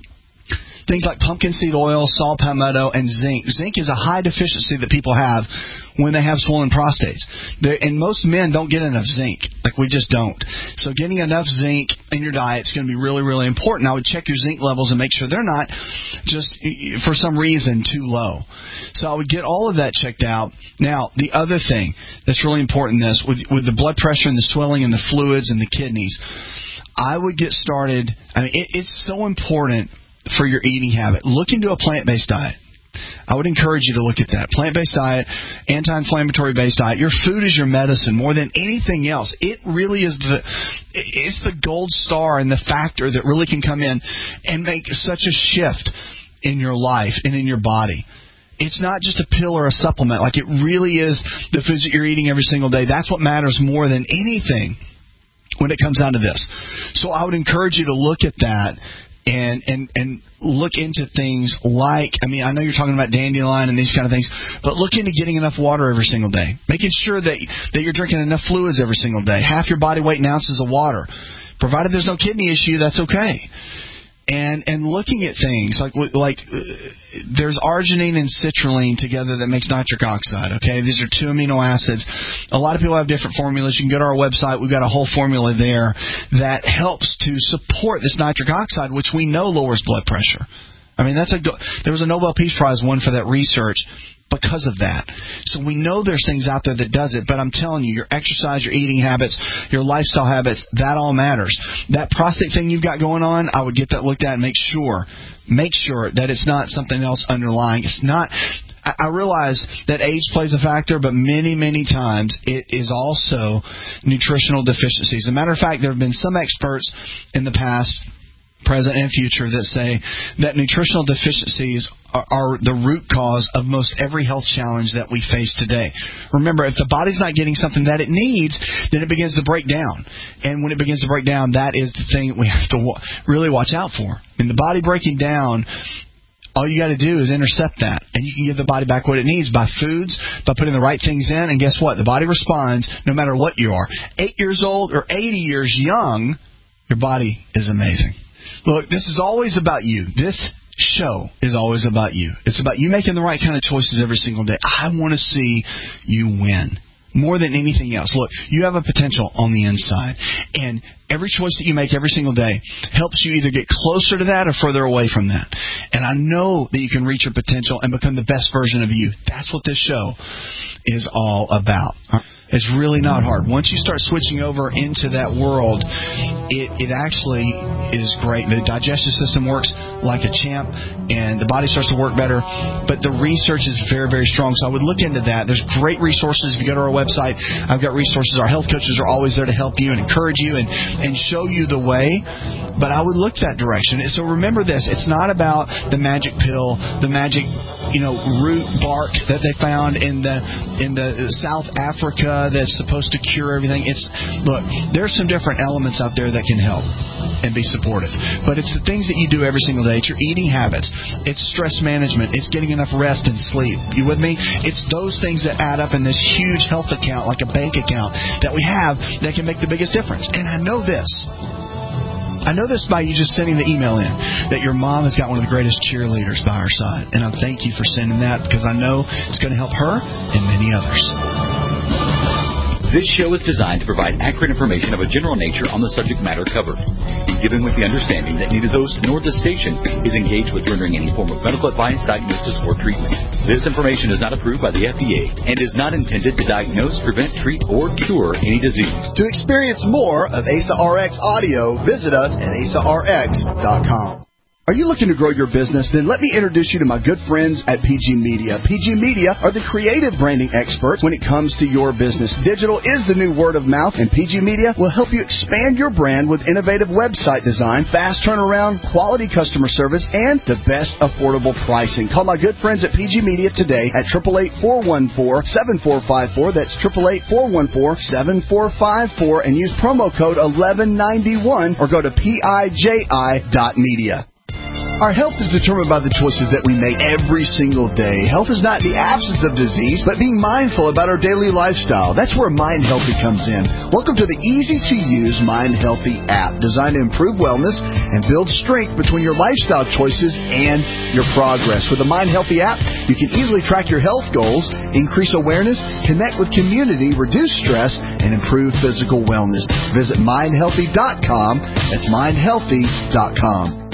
things like pumpkin seed oil, saw palmetto, and zinc. Zinc is a high deficiency that people have when they have swollen prostates. They're, and most men don't get enough zinc. Like, we just don't. So getting enough zinc in your diet is going to be really, really important. I would check your zinc levels and make sure they're not just, for some reason, too low. So I would get all of that checked out. Now, the other thing that's really important in this, with, with the blood pressure and the swelling and the fluids and the kidneys, I would get started. I mean, it, it's so important for your eating habit. Look into a plant-based diet. I would encourage you to look at that. Plant-based diet, anti-inflammatory based diet. Your food is your medicine more than anything else. It really is the it's the gold star and the factor that really can come in and make such a shift in your life and in your body. it's not just a pill or a supplement. Like, it really is the foods that you're eating every single day. That's what matters more than anything when it comes down to this. So I would encourage you to look at that and and and look into things like, I mean, I know you're talking about dandelion and these kind of things, but look into getting enough water every single day, making sure that that you're drinking enough fluids every single day, half your body weight in ounces of water. Provided there's no kidney issue, that's okay. And and looking at things like like uh, there's arginine and citrulline together that makes nitric oxide. Okay, these are two amino acids. A lot of people have different formulas. You can go to our website. We've got a whole formula there that helps to support this nitric oxide, which we know lowers blood pressure. I mean, that's a there was a Nobel Peace Prize won for that research because of that. So we know there's things out there that does it, but I'm telling you, your exercise, your eating habits, your lifestyle habits, that all matters. That prostate thing you've got going on, I would get that looked at and make sure, make sure that it's not something else underlying. It's not. I realize that age plays a factor, but many, many times it is also nutritional deficiencies. As a matter of fact, there have been some experts in the past, present and future, that say that nutritional deficiencies are, are the root cause of most every health challenge that we face today. Remember, if the body's not getting something that it needs, then it begins to break down. And when it begins to break down, that is the thing that we have to wa- really watch out for. And the body breaking down, all you got to do is intercept that, and you can give the body back what it needs by foods, by putting the right things in, and guess what? The body responds no matter what you are. Eight years old or eighty years young, your body is amazing. Look, this is always about you. This show is always about you. It's about you making the right kind of choices every single day. I want to see you win more than anything else. Look, you have a potential on the inside, and every choice that you make every single day helps you either get closer to that or further away from that. And I know that you can reach your potential and become the best version of you. That's what this show is all about. It's really not hard. Once you start switching over into that world, it, it actually is great. The digestive system works like a champ, and the body starts to work better. But the research is very, very strong. So I would look into that. There's great resources. If you go to our website, I've got resources. Our health coaches are always there to help you and encourage you and, and show you the way. But I would look that direction. So remember this. It's not about the magic pill, the magic, you know, root bark that they found in the in the South Africa that's supposed to cure everything. It's look, there's some different elements out there that can help and be supportive. But it's the things that you do every single day. It's your eating habits. It's stress management. It's getting enough rest and sleep. You with me? It's those things that add up in this huge health account, like a bank account, that we have that can make the biggest difference. And I know this. I know this by you just sending the email in, that your mom has got one of the greatest cheerleaders by her side. And I thank you for sending that, because I know it's going to help her and many others. This show is designed to provide accurate information of a general nature on the subject matter covered, and given with the understanding that neither host nor the station is engaged with rendering any form of medical advice, diagnosis, or treatment. This information is not approved by the F D A and is not intended to diagnose, prevent, treat, or cure any disease. To experience more of A S A R X audio, visit us at A S A R X dot com. Are you looking to grow your business? Then let me introduce you to my good friends at P G Media. P G Media are the creative branding experts when it comes to your business. Digital is the new word of mouth, and P G Media will help you expand your brand with innovative website design, fast turnaround, quality customer service, and the best affordable pricing. Call my good friends at P G Media today at eight eight eight, four one four, seven four five four. That's eight eight eight, four one four, seven four five four, and use promo code eleven ninety-one or go to P I J I dot media. Our health is determined by the choices that we make every single day. Health is not the absence of disease, but being mindful about our daily lifestyle. That's where Mind Healthy comes in. Welcome to the easy-to-use Mind Healthy app, designed to improve wellness and build strength between your lifestyle choices and your progress. With the Mind Healthy app, you can easily track your health goals, increase awareness, connect with community, reduce stress, and improve physical wellness. Visit mind healthy dot com. That's mind healthy dot com.